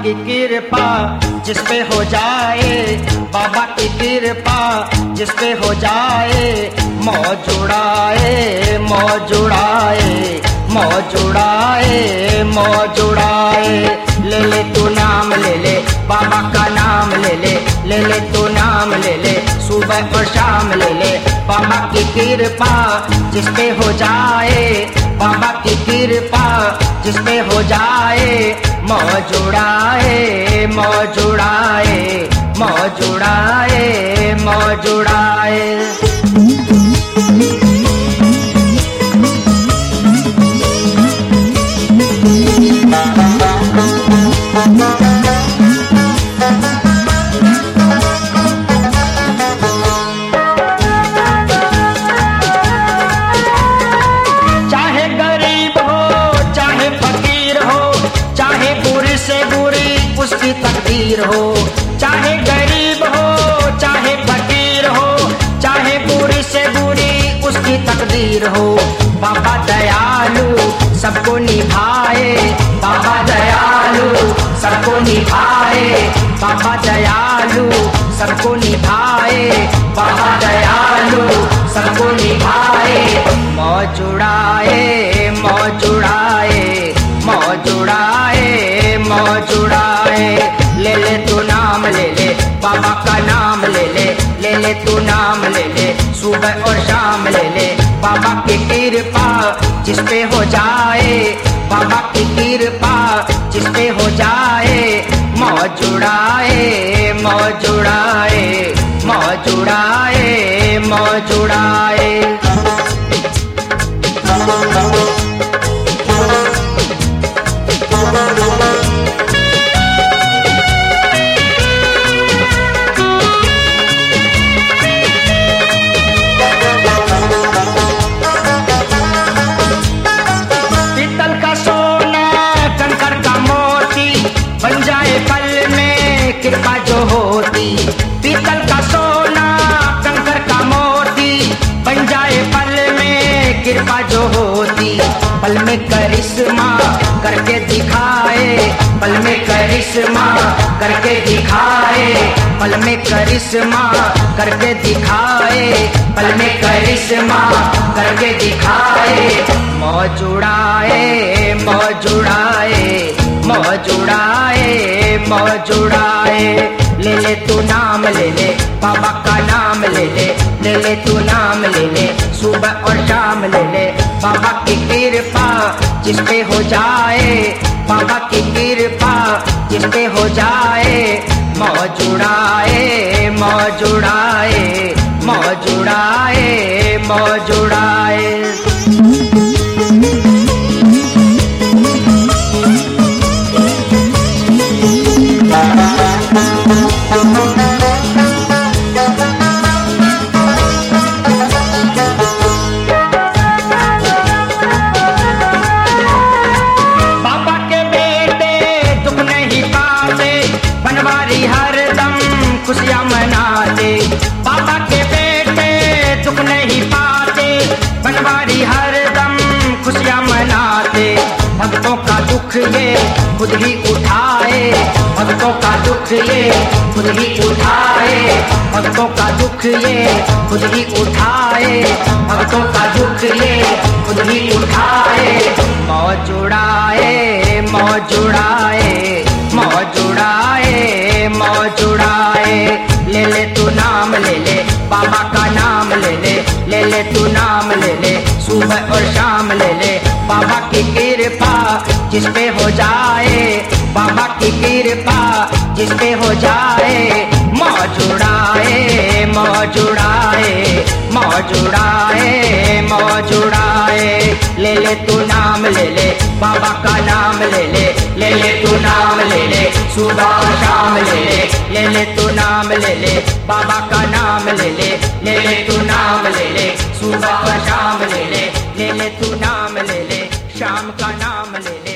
की कृपा जिस पे हो जाए, बाबा की कृपा जिस पे हो जाए, मौज उड़ाए मौज उड़ाए मौज उड़ाए मौज उड़ाए। ले ले तू नाम ले ले, बाबा का नाम ले ले, ले ले तू नाम ले ले, सुबह और शाम ले ले। बाबा की कृपा जिस पे हो जाए, बाबा की कृपा जिस पे हो जाए, मौज उड़ाए मौज उड़ाए मौज उड़ाए मौज उड़ाए। चाहे गरीब हो चाहे फकीर हो, चाहे बुरी से बुरी उसकी तकदीर हो। चाहे गरीब हो चाहे फकीर हो, चाहे बुरी से बुरी उसकी तकदीर हो। बाबा दयालु सबको निभाए, बाबा दयालु सबको निभाए, बाबा दयालु सबको निभाए, बाबा दयालु सबको निभाए। मौज उड़ाए मौज उड़ाए मौज उड़ाए मौज उड़ाए। ले ले तू नाम ले ले, बाबा का नाम ले ले, ले ले तू नाम ले ले, सुबह और शाम ले ले। बाबा की कृपा जिस पे हो जाए, बाबा की कृपा जिस पे हो जाए, मौज उड़ाए मौज उड़ाए मौज उड़ाए मौज उड़ाए। पीतल का सोना कंकड़ का मोती बन जाए पल में कृपा जो होती। पीतल का सोना कंकड़ का मोती बन जाए पल में कृपा जो होती। पल में करिश्मा करके दिखाए, पल में करिश्मा करके दिखाए, पल में करिश्मा करके दिखाए, पल में करिश्मा करके दिखाए। मौज उड़ाए मौज उड़ाए मौज उड़ाए मौज उड़ाए। ले ले तू नाम ले ले, बाबा का नाम ले ले, ले ले तू नाम ले ले, सुबह और शाम ले ले। बाबा की कृपा जिस पे हो जाए, बाबा की कृपा जिस पे हो जाए, मौज उड़ाए मौज उड़ाए मौज उड़ाए मौज उड़ाए। बाबा के बेटे दुख नहीं पाते, बनवारी हरदम खुशियाँ मनाते। बाबा के बेटे दुख नहीं पाते, बनवारी हरदम खुशियाँ मनाते। भक्तों का दुख ये खुद ही उठाए, भक्तों का दुख ये खुद ही उठाए, भक्तों का दुख ये खुद ही उठाए, भक्तों का दुख ये खुद ही उठाए। मौज उड़ाए मौज उड़ाए मौज उड़ाए मौज उड़ाए। ले ले तू नाम ले ले, बाबा का नाम ले ले, ले ले तू नाम ले ले, सुबह और शाम ले ले। बाबा की कृपा जिस पे हो जाए, बाबा की कृपा जिस पे हो जाए, मौज उड़ाए मौज उड़ाए मौज उड़ाए मौज उड़ाए। ले ले तू नाम ले ले, बाबा का नाम ले ले, ले ले तू नाम ले ले, सुबह और शाम ले ले, ले ले तू नाम ले ले, बाबा का नाम ले ले, ले ले तू नाम ले ले, सुबह और शाम ले ले, ले ले तू नाम ले ले, शाम का नाम ले ले।